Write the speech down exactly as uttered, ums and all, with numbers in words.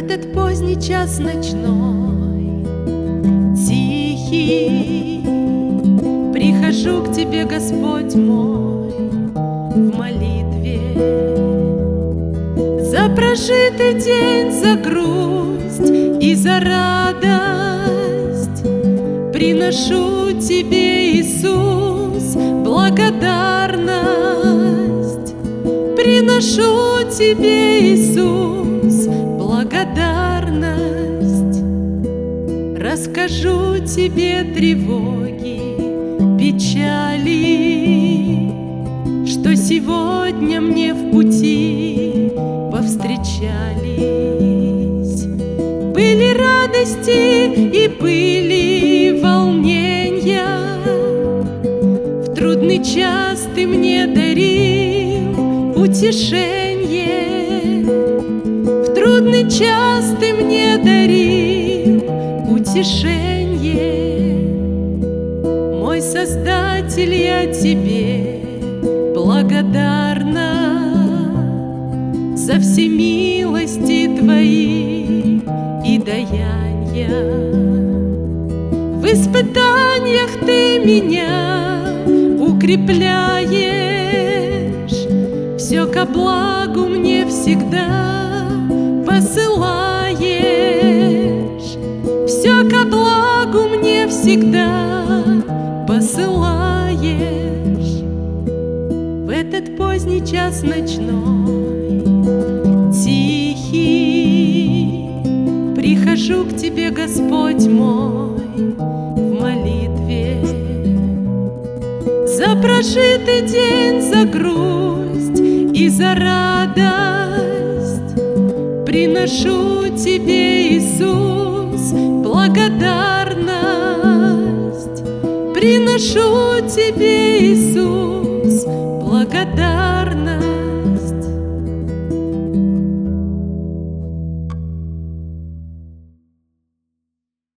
этот поздний час ночной, тихий, прихожу к Тебе, Господь мой, в молитве. За прожитый день, за грусть и за радость приношу Тебе, Иисус, благодарность. Приношу Тебе, Иисус, благодарность. Расскажу Тебе тревоги, печали, что сегодня мне в пути повстречались. Были радости и были волнения, в трудный час Ты мне дарил утешение. В трудный час Ты мне дарил утешение. Мой Создатель, я Тебе благодарна за все милости Твои и даяния. В испытаниях Ты меня укрепляешь, все ко благу мне всегда посылаешь, все ко благу мне всегда посылаешь. В этот поздний час ночной, тихий, прихожу к Тебе, Господь мой, в молитве. За прожитый день, за грусть и за радость приношу Тебе, Иисус, благодарность. Приношу Тебе, Иисус, благодарность.